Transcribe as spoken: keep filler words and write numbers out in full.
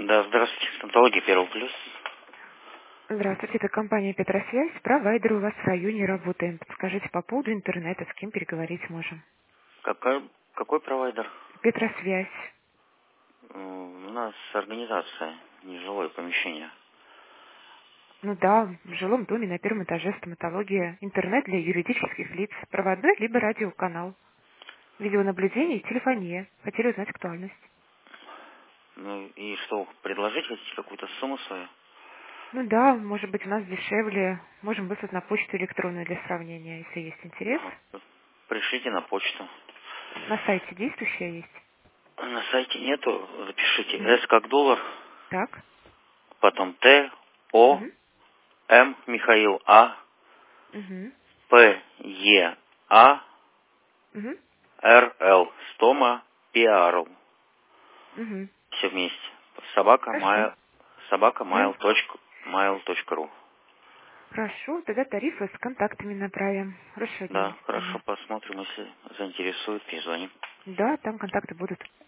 Да, здравствуйте. Стоматология Первый плюс. Здравствуйте, это компания Петросвязь. Провайдер у вас в районе работаем. Подскажите по поводу интернета, с кем переговорить можем. Какой, какой провайдер? Петросвязь. М, У нас организация, нежилое помещение. Ну да, в жилом доме на первом этаже стоматология. Интернет для юридических лиц. Проводной либо радиоканал. Видеонаблюдение и телефония. Хотели узнать актуальность. Ну и что, предложить хотите какую-то сумму свою? Ну да, может быть у нас дешевле. Можем выслать на почту электронную для сравнения, если есть интерес. Ага. Пришлите на почту. На сайте действующая есть. На сайте нету, запишите. Мгм. С как доллар, Так. потом Т, О, Угу. М, Михаил, А, Угу. П, Е, А, Угу. Р, Л, Стома, Пиарл. Угу. Все вместе. Собака, Хорошо. майл, собака, Да. майл, точка, майл, точка ру. Хорошо, тогда тарифы с контактами направим. Хорошего дня, Да, до хорошо, свидания. посмотрим, если заинтересует, перезвоним. Да, там контакты будут.